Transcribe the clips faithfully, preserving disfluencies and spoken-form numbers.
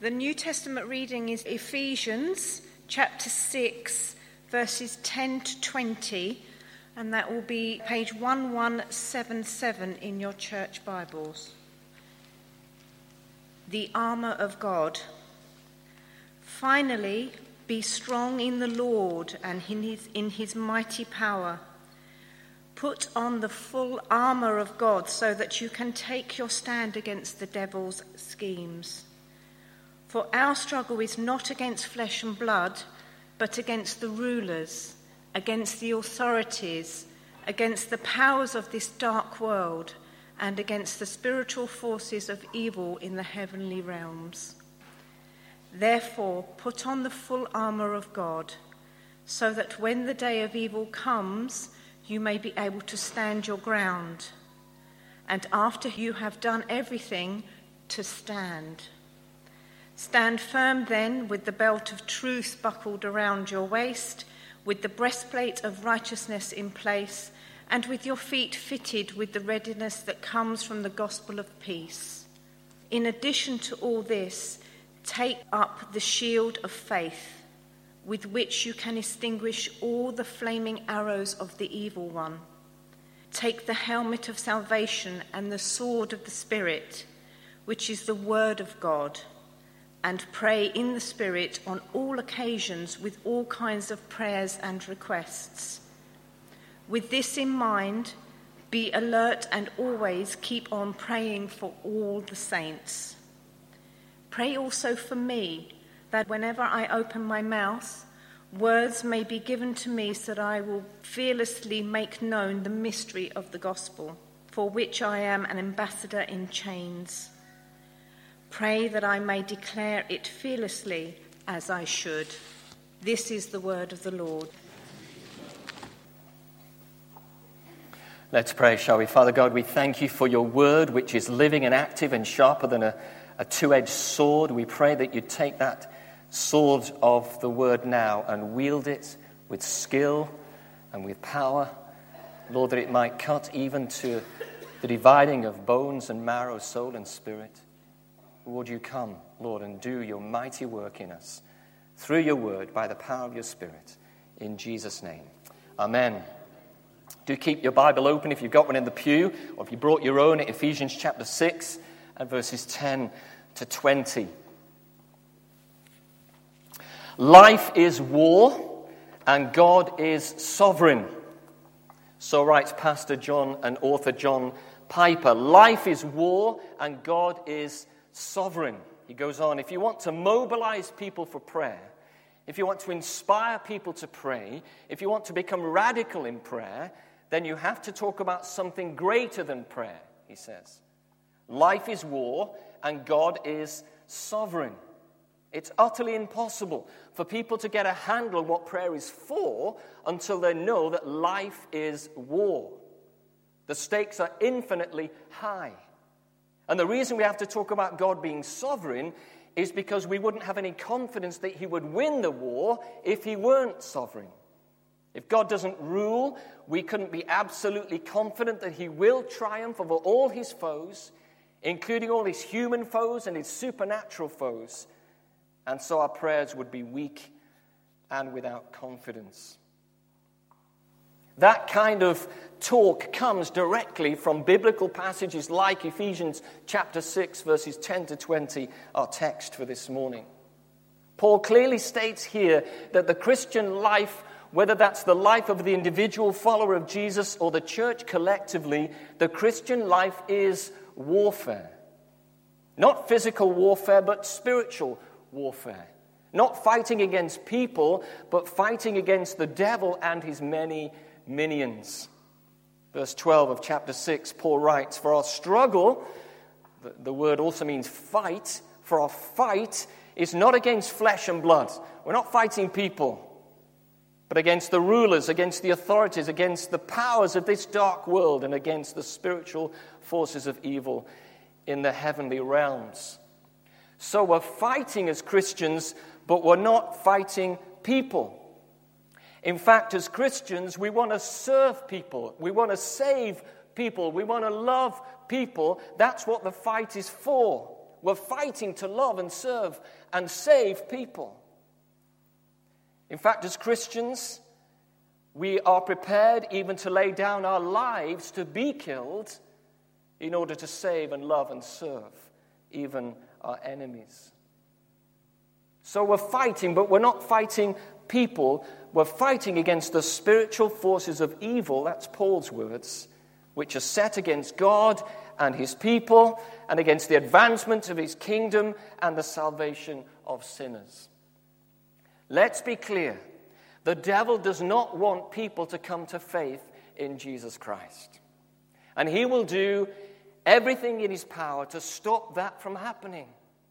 The New Testament reading is Ephesians chapter six, verses ten to twenty, and that will be page eleven seventy-seven in your church Bibles. The armour of God. Finally, be strong in the Lord and in his, in his mighty power. Put on the full armour of God so that you can take your stand against the devil's schemes. For our struggle is not against flesh and blood, but against the rulers, against the authorities, against the powers of this dark world, and against the spiritual forces of evil in the heavenly realms. Therefore, put on the full armour of God, so that when the day of evil comes, you may be able to stand your ground, and after you have done everything, to stand. Stand firm then, with the belt of truth buckled around your waist, with the breastplate of righteousness in place, and with your feet fitted with the readiness that comes from the gospel of peace. In addition to all this, take up the shield of faith, with which you can extinguish all the flaming arrows of the evil one. Take the helmet of salvation and the sword of the Spirit, which is the word of God, and pray in the Spirit on all occasions with all kinds of prayers and requests. With this in mind, be alert and always keep on praying for all the saints. Pray also for me, that whenever I open my mouth, words may be given to me so that I will fearlessly make known the mystery of the gospel, for which I am an ambassador in chains. Pray that I may declare it fearlessly as I should. This is the word of the Lord. Let's pray, shall we? Father God, we thank you for your word, which is living and active and sharper than a, a two-edged sword. We pray that you take that sword of the word now and wield it with skill and with power. Lord, that it might cut even to the dividing of bones and marrow, soul and spirit. Would you come, Lord, and do your mighty work in us through your word by the power of your Spirit. In Jesus' name. Amen. Do keep your Bible open if you've got one in the pew, or if you brought your own at Ephesians chapter six and verses ten to twenty. Life is war and God is sovereign. So writes Pastor John and author John Piper. Life is war and God is sovereign. He goes on, if you want to mobilize people for prayer, if you want to inspire people to pray, if you want to become radical in prayer, then you have to talk about something greater than prayer, he says. Life is war and God is sovereign. It's utterly impossible for people to get a handle on what prayer is for until they know that life is war. The stakes are infinitely high. And the reason we have to talk about God being sovereign is because we wouldn't have any confidence that he would win the war if he weren't sovereign. If God doesn't rule, we couldn't be absolutely confident that he will triumph over all his foes, including all his human foes and his supernatural foes. And so our prayers would be weak and without confidence. That kind of talk comes directly from biblical passages like Ephesians chapter six, verses ten to twenty, our text for this morning. Paul clearly states here that the Christian life, whether that's the life of the individual follower of Jesus or the church collectively, the Christian life is warfare. Not physical warfare, but spiritual warfare. Not fighting against people, but fighting against the devil and his many minions. Verse twelve of chapter six, Paul writes, for our struggle, the, the word also means fight, for our fight is not against flesh and blood. We're not fighting people, but against the rulers, against the authorities, against the powers of this dark world, and against the spiritual forces of evil in the heavenly realms. So we're fighting as Christians, but we're not fighting people. In fact, as Christians, we want to serve people. We want to save people. We want to love people. That's what the fight is for. We're fighting to love and serve and save people. In fact, as Christians, we are prepared even to lay down our lives to be killed in order to save and love and serve even our enemies. So we're fighting, but we're not fighting people. We're fighting against the spiritual forces of evil, that's Paul's words, which are set against God and his people and against the advancement of his kingdom and the salvation of sinners. Let's be clear. The devil does not want people to come to faith in Jesus Christ. And he will do everything in his power to stop that from happening.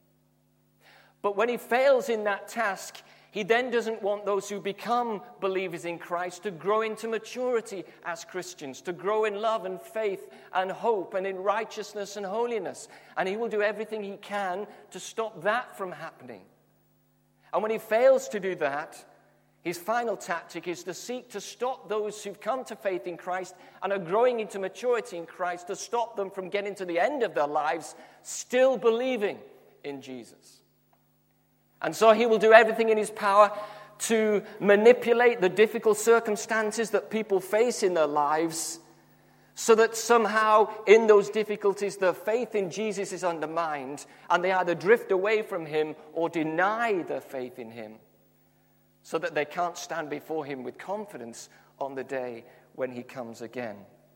But when he fails in that task, he then doesn't want those who become believers in Christ to grow into maturity as Christians, to grow in love and faith and hope and in righteousness and holiness. And he will do everything he can to stop that from happening. And when he fails to do that, his final tactic is to seek to stop those who've come to faith in Christ and are growing into maturity in Christ, to stop them from getting to the end of their lives still believing in Jesus. And so he will do everything in his power to manipulate the difficult circumstances that people face in their lives so that somehow in those difficulties their faith in Jesus is undermined and they either drift away from him or deny their faith in him so that they can't stand before him with confidence on the day when he comes again.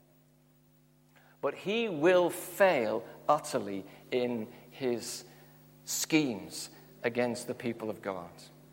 But he will fail utterly in his schemes against the people of God.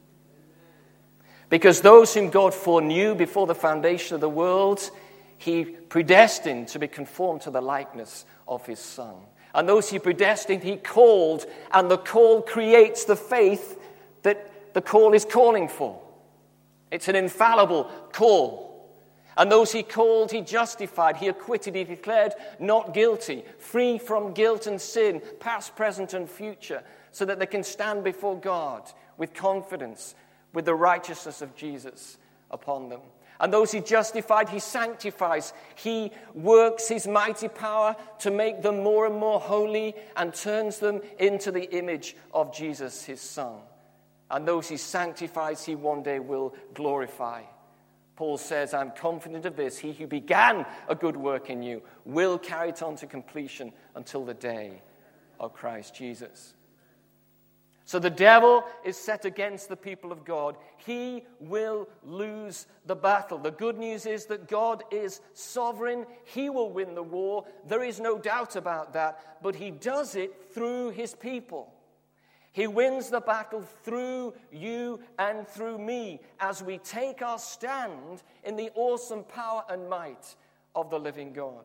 Because those whom God foreknew before the foundation of the world, he predestined to be conformed to the likeness of his Son. And those he predestined, he called, and the call creates the faith that the call is calling for. It's an infallible call. And those he called, he justified, he acquitted, he declared not guilty, free from guilt and sin, past, present, and future, so that they can stand before God with confidence, with the righteousness of Jesus upon them. And those he justified, he sanctifies. He works his mighty power to make them more and more holy and turns them into the image of Jesus, his Son. And those he sanctifies, he one day will glorify. Paul says, I'm confident of this. He who began a good work in you will carry it on to completion until the day of Christ Jesus. So the devil is set against the people of God. He will lose the battle. The good news is that God is sovereign. He will win the war. There is no doubt about that. But he does it through his people. He wins the battle through you and through me as we take our stand in the awesome power and might of the living God.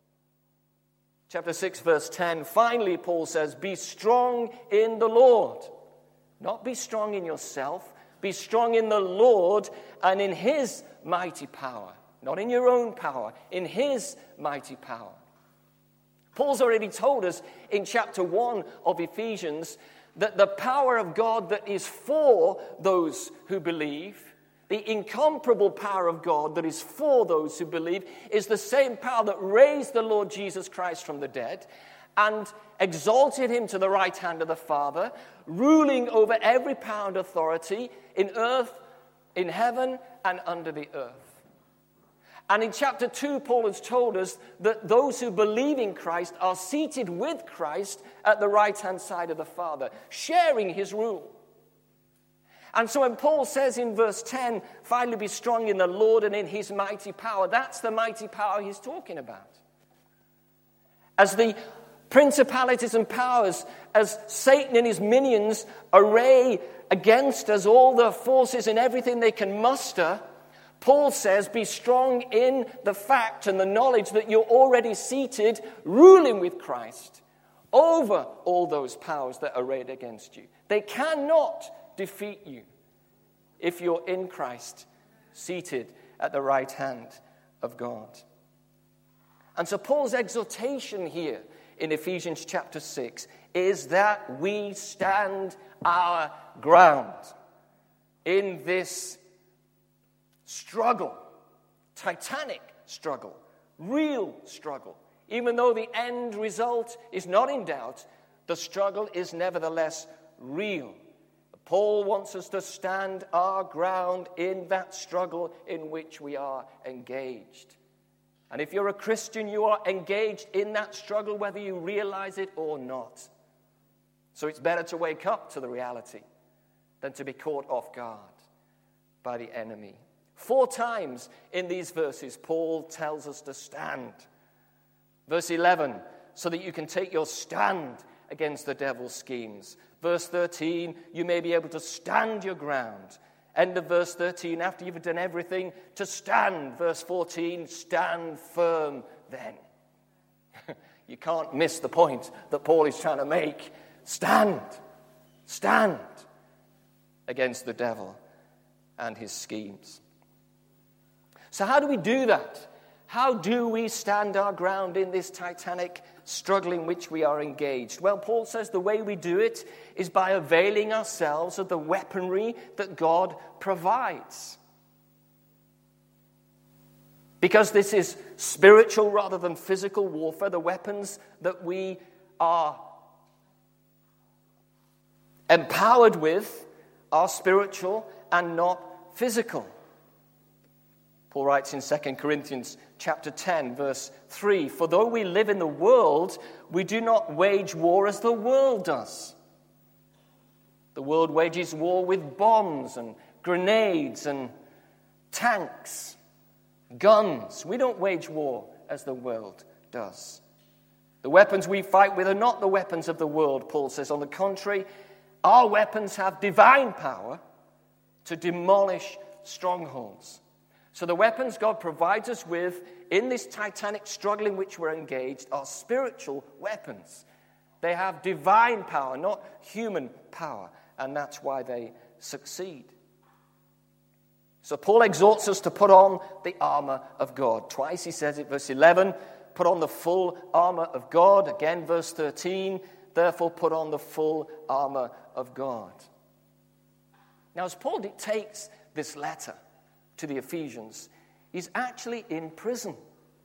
Chapter six, verse ten, finally, Paul says, be strong in the Lord. Not be strong in yourself. Be strong in the Lord and in his mighty power. Not in your own power, in his mighty power. Paul's already told us in chapter one of Ephesians that the power of God that is for those who believe, the incomparable power of God that is for those who believe, is the same power that raised the Lord Jesus Christ from the dead and exalted him to the right hand of the Father, ruling over every power and authority in earth, in heaven, and under the earth. And in chapter two, Paul has told us that those who believe in Christ are seated with Christ at the right-hand side of the Father, sharing his rule. And so when Paul says in verse ten, finally be strong in the Lord and in his mighty power, that's the mighty power he's talking about. As the principalities and powers, as Satan and his minions array against us all their forces and everything they can muster, Paul says, be strong in the fact and the knowledge that you're already seated, ruling with Christ over all those powers that are arrayed against you. They cannot defeat you if you're in Christ, seated at the right hand of God. And so Paul's exhortation here in Ephesians chapter six is that we stand our ground in this struggle, titanic struggle, real struggle. Even though the end result is not in doubt, The struggle is nevertheless real. Paul wants us to stand our ground in that struggle in which we are engaged. And if you're a Christian, you are engaged in that struggle whether you realize it or not. So it's better to wake up to the reality than to be caught off guard by the enemy. Four times in these verses, Paul tells us to stand. Verse eleven, so that you can take your stand against the devil's schemes. Verse thirteen, you may be able to stand your ground. End of verse thirteen, after you've done everything, to stand. Verse fourteen, stand firm then. You can't miss the point that Paul is trying to make. Stand. Stand against the devil and his schemes. So how do we do that? How do we stand our ground in this titanic struggle in which we are engaged? Well, Paul says the way we do it is by availing ourselves of the weaponry that God provides. Because this is spiritual rather than physical warfare, the weapons that we are empowered with are spiritual and not physical. Paul writes in Second Corinthians chapter ten, verse three, "For though we live in the world, we do not wage war as the world does. The world wages war with bombs and grenades and tanks, guns. We don't wage war as the world does. The weapons we fight with are not the weapons of the world," Paul says. On the contrary, our weapons have divine power to demolish strongholds. So the weapons God provides us with in this titanic struggle in which we're engaged are spiritual weapons. They have divine power, not human power, and that's why they succeed. So Paul exhorts us to put on the armor of God. Twice he says it, verse eleven, put on the full armor of God. Again, verse thirteen, therefore put on the full armor of God. Now, as Paul dictates this letter to the Ephesians, he's actually in prison.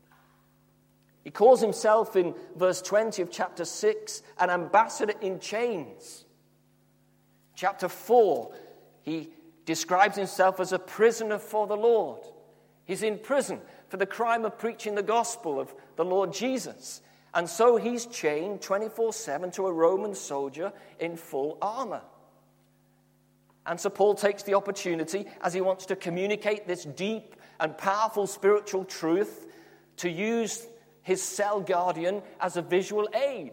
He calls himself in verse twenty of chapter six an ambassador in chains. Chapter four, he describes himself as a prisoner for the Lord. He's in prison for the crime of preaching the gospel of the Lord Jesus. And so he's chained twenty-four seven to a Roman soldier in full armor. And so Paul takes the opportunity, as he wants to communicate this deep and powerful spiritual truth, to use his cell guardian as a visual aid.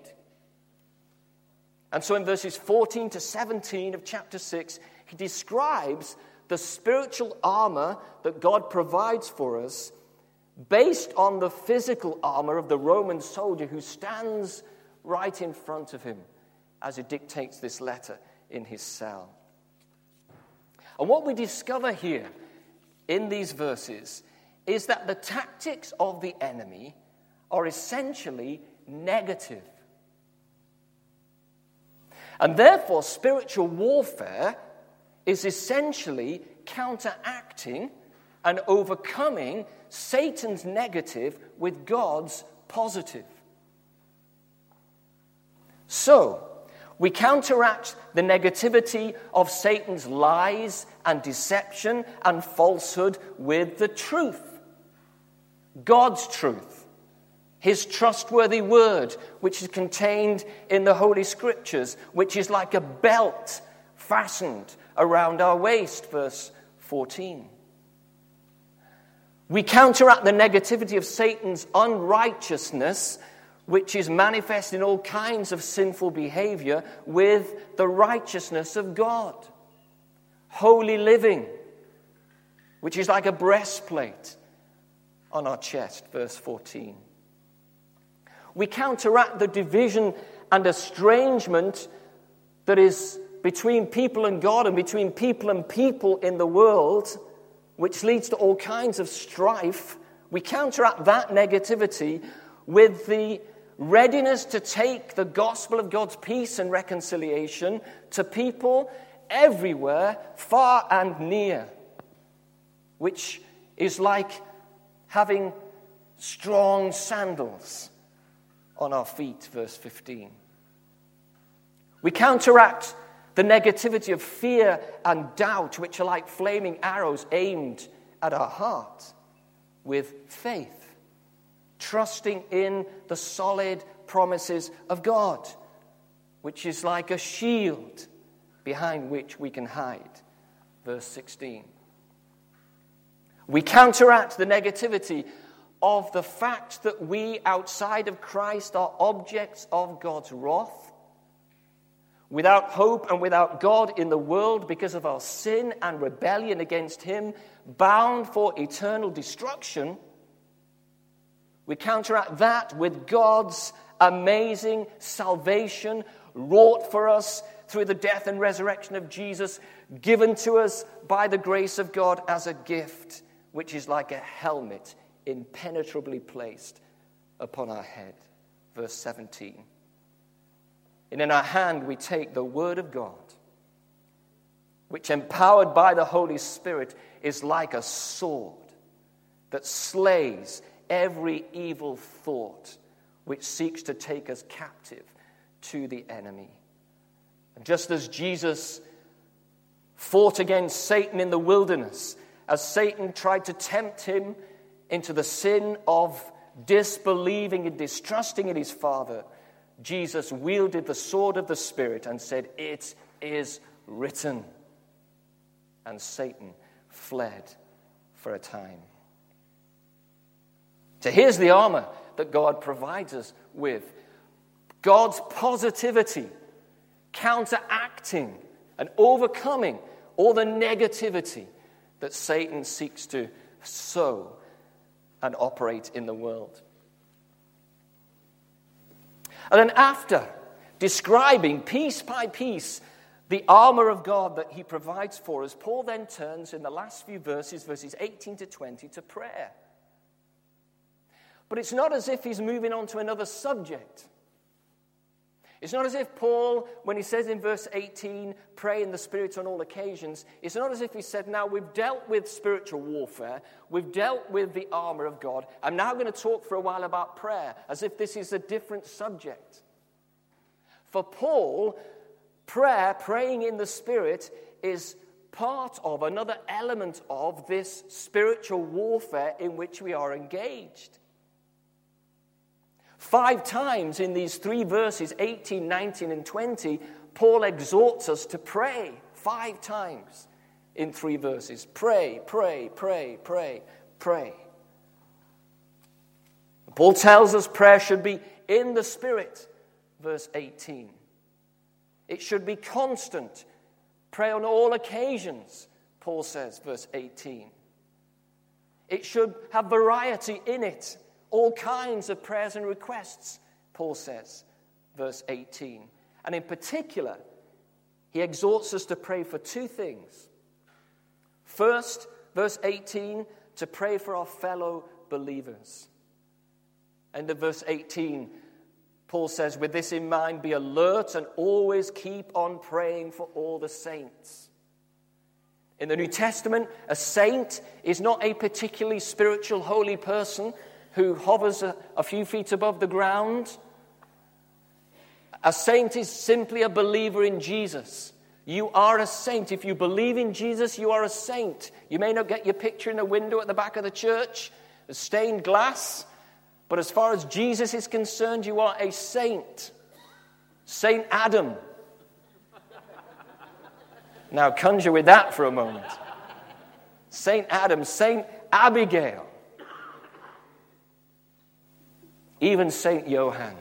And so in verses fourteen to seventeen of chapter six, he describes the spiritual armor that God provides for us based on the physical armor of the Roman soldier who stands right in front of him as he dictates this letter in his cell. And what we discover here in these verses is that the tactics of the enemy are essentially negative. And therefore, spiritual warfare is essentially counteracting and overcoming Satan's negative with God's positive. So, we counteract the negativity of Satan's lies and deception and falsehood with the truth. God's truth. His trustworthy word, which is contained in the Holy Scriptures, which is like a belt fastened around our waist, verse fourteen. We counteract the negativity of Satan's unrighteousness, which is manifest in all kinds of sinful behavior, with the righteousness of God. Holy living, which is like a breastplate on our chest, verse fourteen. We counteract the division and estrangement that is between people and God and between people and people in the world, which leads to all kinds of strife. We counteract that negativity with the readiness to take the gospel of God's peace and reconciliation to people everywhere, far and near, which is like having strong sandals on our feet, verse fifteen. We counteract the negativity of fear and doubt, which are like flaming arrows aimed at our heart, with faith, trusting in the solid promises of God, which is like a shield behind which we can hide. Verse sixteen. We counteract the negativity of the fact that we, outside of Christ, are objects of God's wrath, without hope and without God in the world because of our sin and rebellion against Him, bound for eternal destruction. We counteract that with God's amazing salvation wrought for us through the death and resurrection of Jesus, given to us by the grace of God as a gift, which is like a helmet impenetrably placed upon our head. Verse seventeen. And in our hand we take the word of God, which, empowered by the Holy Spirit, is like a sword that slays every evil thought which seeks to take us captive to the enemy. And just as Jesus fought against Satan in the wilderness, as Satan tried to tempt him into the sin of disbelieving and distrusting in his Father, Jesus wielded the sword of the Spirit and said, "It is written." And Satan fled for a time. So here's the armor that God provides us with. God's positivity, counteracting and overcoming all the negativity that Satan seeks to sow and operate in the world. And then after describing piece by piece the armor of God that he provides for us, Paul then turns in the last few verses, verses eighteen to twenty, to prayer. But it's not as if he's moving on to another subject. It's not as if Paul, when he says in verse eighteen, pray in the Spirit on all occasions, it's not as if he said, now we've dealt with spiritual warfare, we've dealt with the armor of God, I'm now going to talk for a while about prayer, as if this is a different subject. For Paul, prayer, praying in the Spirit, is part of, another element of this spiritual warfare in which we are engaged. Five times in these three verses, eighteen, nineteen, and twenty, Paul exhorts us to pray. Five times in three verses. Pray, pray, pray, pray, pray. Paul tells us prayer should be in the Spirit, verse eighteen. It should be constant. Pray on all occasions, Paul says, verse eighteen. It should have variety in it. All kinds of prayers and requests, Paul says, verse eighteen. And in particular, he exhorts us to pray for two things. First, verse eighteen, to pray for our fellow believers. And in verse eighteen, Paul says, with this in mind, be alert and always keep on praying for all the saints. In the New Testament, a saint is not a particularly spiritual, holy person who hovers a, a few feet above the ground. A saint is simply a believer in Jesus. You are a saint. If you believe in Jesus, you are a saint. You may not get your picture in a window at the back of the church, a stained glass, but as far as Jesus is concerned, you are a saint. Saint Adam. Now conjure with that for a moment. Saint Adam, Saint Abigail. Even Saint Johann.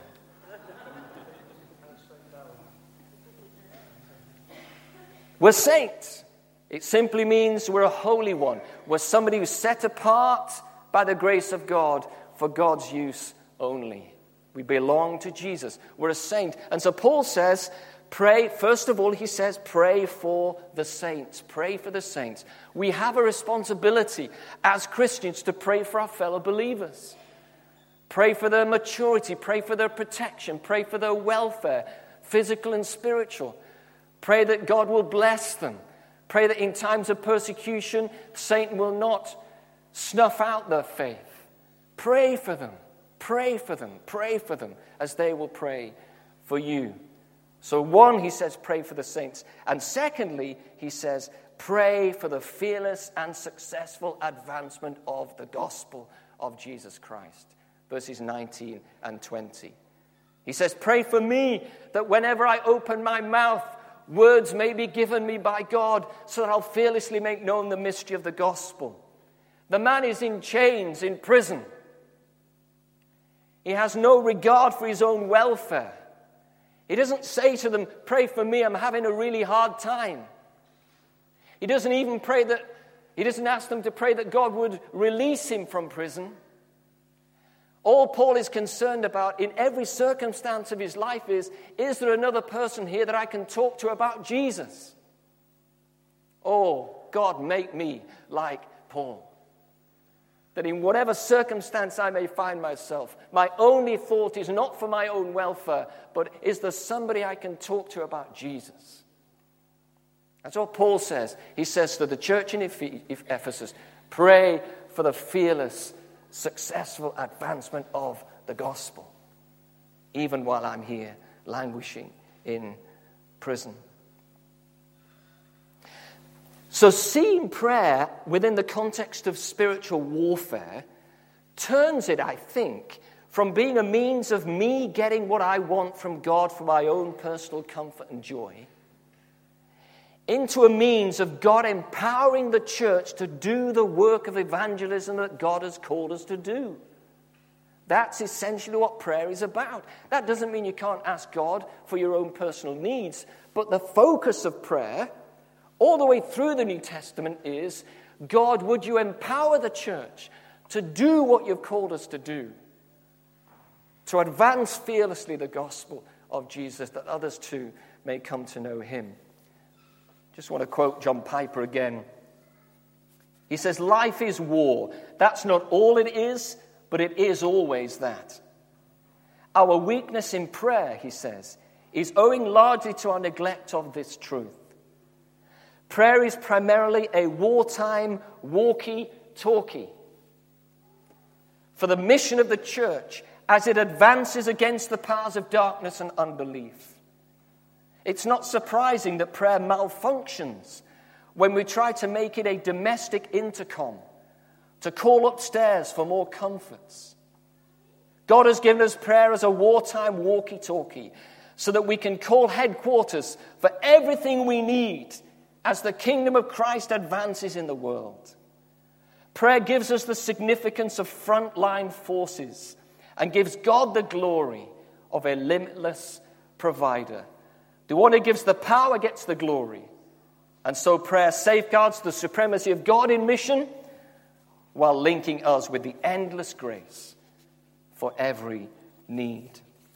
We're saints. It simply means we're a holy one. We're somebody who's set apart by the grace of God for God's use only. We belong to Jesus. We're a saint. And so Paul says, pray, first of all, he says, pray for the saints. Pray for the saints. We have a responsibility as Christians to pray for our fellow believers. Pray for their maturity. Pray for their protection. Pray for their welfare, physical and spiritual. Pray that God will bless them. Pray that in times of persecution, Satan will not snuff out their faith. Pray for them. Pray for them. Pray for them as they will pray for you. So one, he says, pray for the saints. And secondly, he says, pray for the fearless and successful advancement of the gospel of Jesus Christ. Verses nineteen and twenty. He says, pray for me that whenever I open my mouth, words may be given me by God so that I'll fearlessly make known the mystery of the gospel. The man is in chains, in prison. He has no regard for his own welfare. He doesn't say to them, pray for me, I'm having a really hard time. He doesn't even pray that, he doesn't ask them to pray that God would release him from prison. All Paul is concerned about in every circumstance of his life is, is there another person here that I can talk to about Jesus? Oh, God, make me like Paul. That in whatever circumstance I may find myself, my only thought is not for my own welfare, but is there somebody I can talk to about Jesus? That's what Paul says. He says to the church in Ephesus, pray for the fearless, successful advancement of the gospel, even while I'm here languishing in prison. So seeing prayer within the context of spiritual warfare turns it, I think, from being a means of me getting what I want from God for my own personal comfort and joy, into a means of God empowering the church to do the work of evangelism that God has called us to do. That's essentially what prayer is about. That doesn't mean you can't ask God for your own personal needs, but the focus of prayer, all the way through the New Testament, is, God, would you empower the church to do what you've called us to do, to advance fearlessly the gospel of Jesus, that others too may come to know him. Just want to quote John Piper again. He says, life is war. That's not all it is, but it is always that. Our weakness in prayer, he says, is owing largely to our neglect of this truth. Prayer is primarily a wartime walkie-talkie for the mission of the church as it advances against the powers of darkness and unbelief. It's not surprising that prayer malfunctions when we try to make it a domestic intercom to call upstairs for more comforts. God has given us prayer as a wartime walkie-talkie so that we can call headquarters for everything we need as the kingdom of Christ advances in the world. Prayer gives us the significance of frontline forces and gives God the glory of a limitless provider. The one who gives the power gets the glory. And so prayer safeguards the supremacy of God in mission while linking us with the endless grace for every need.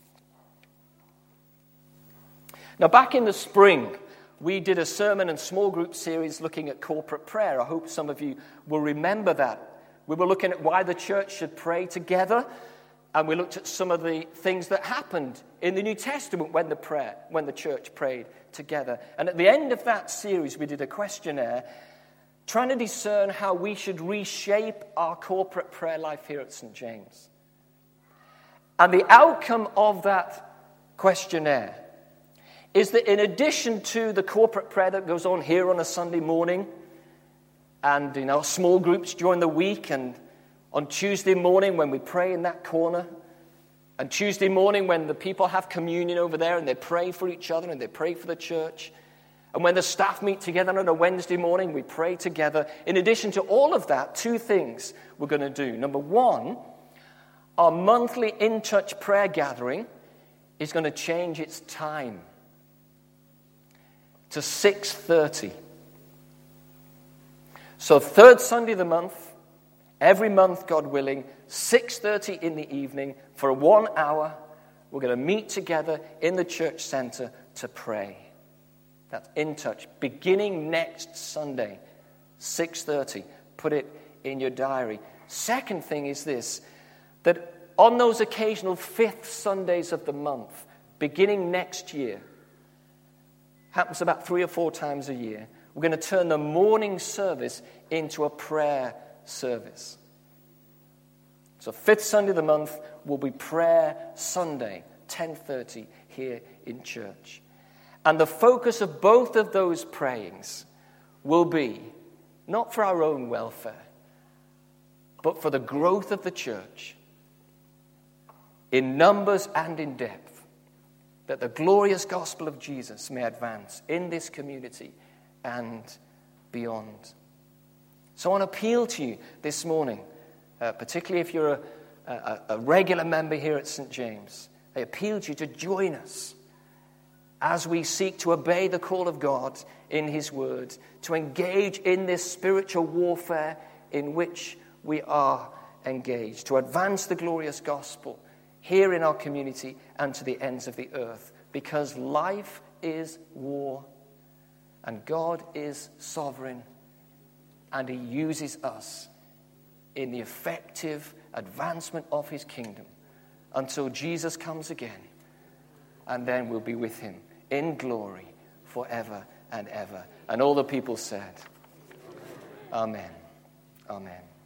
Now, back in the spring, we did a sermon and small group series looking at corporate prayer. I hope some of you will remember that. We were looking at why the church should pray together, and we looked at some of the things that happened in the New Testament when the prayer, when the church prayed together. And at the end of that series, we did a questionnaire trying to discern how we should reshape our corporate prayer life here at Saint James. And the outcome of that questionnaire is that in addition to the corporate prayer that goes on here on a Sunday morning, and in our small groups during the week, and on Tuesday morning when we pray in that corner, and Tuesday morning when the people have communion over there and they pray for each other and they pray for the church, and when the staff meet together on a Wednesday morning, we pray together. In addition to all of that, two things we're going to do. Number one, our monthly in-church prayer gathering is going to change its time to six thirty. So third Sunday of the month, every month, God willing, six thirty in the evening, for one hour, we're going to meet together in the church center to pray. That's in touch. Beginning next Sunday, six thirty. Put it in your diary. Second thing is this, that on those occasional fifth Sundays of the month, beginning next year, happens about three or four times a year, we're going to turn the morning service into a prayer service. So fifth Sunday of the month will be Prayer Sunday, ten thirty here in church. And the focus of both of those prayings will be not for our own welfare, but for the growth of the church in numbers and in depth, that the glorious gospel of Jesus may advance in this community and beyond. So I want to appeal to you this morning, uh, particularly if you're a, a, a regular member here at Saint James. I appeal to you to join us as we seek to obey the call of God in his word, to engage in this spiritual warfare in which we are engaged, to advance the glorious gospel here in our community and to the ends of the earth, because life is war and God is sovereign, and he uses us in the effective advancement of his kingdom until Jesus comes again, and then we'll be with him in glory forever and ever. And all the people said, Amen. Amen.